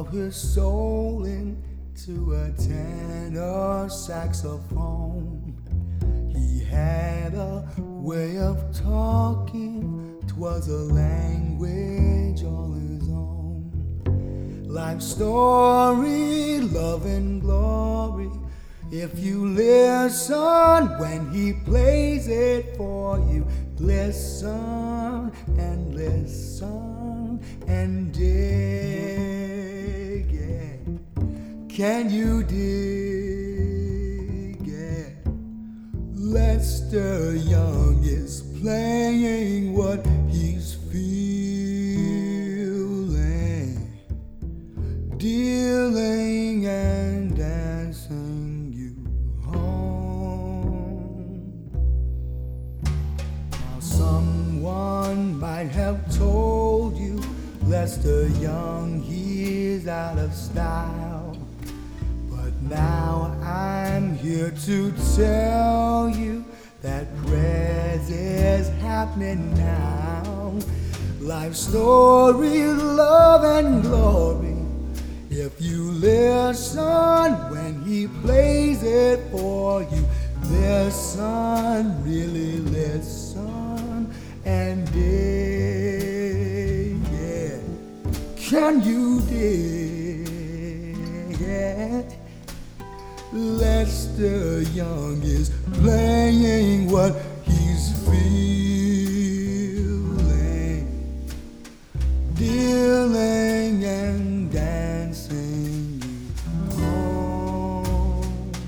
of his soul into a tenor saxophone. He had a way of talking, 'twas a language all his own. Life story, love and glory, if you listen when he plays it for you. Listen and listen and dig it. Can you dig it? Lester Young is playing what he's feeling, dealing and dancing you home. Now someone might have told you Lester Young, he's out of style. But now I'm here to tell you that Prez is happening now. Life story, love and glory, if you listen when he plays it for you. Listen, really listen and dig it. Can you dig it? Lester Young is playing what he's feeling, dealing and dancing you home.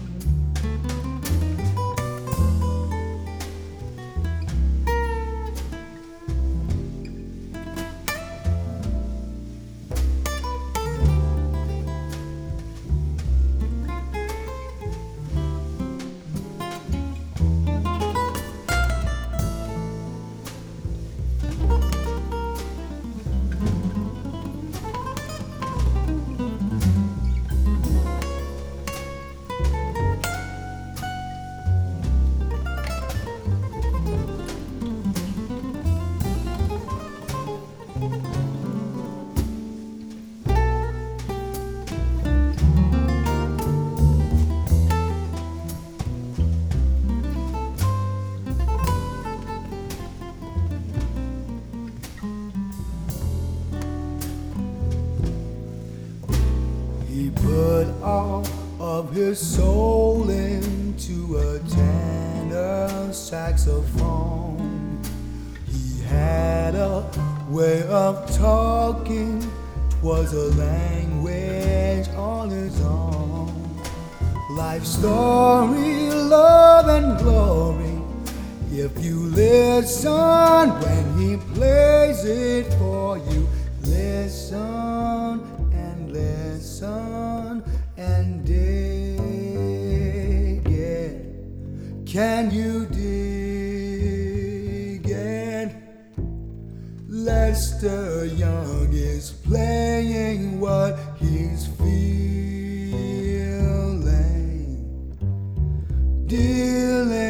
He put all of his soul into a tenor saxophone. He had a way of talking, 'twas a language all his own. Life story, love and glory, if you listen when he plays it for you. Listen and listen and dig it. Can you dig it? Lester Young is playing what he's feeling, dealing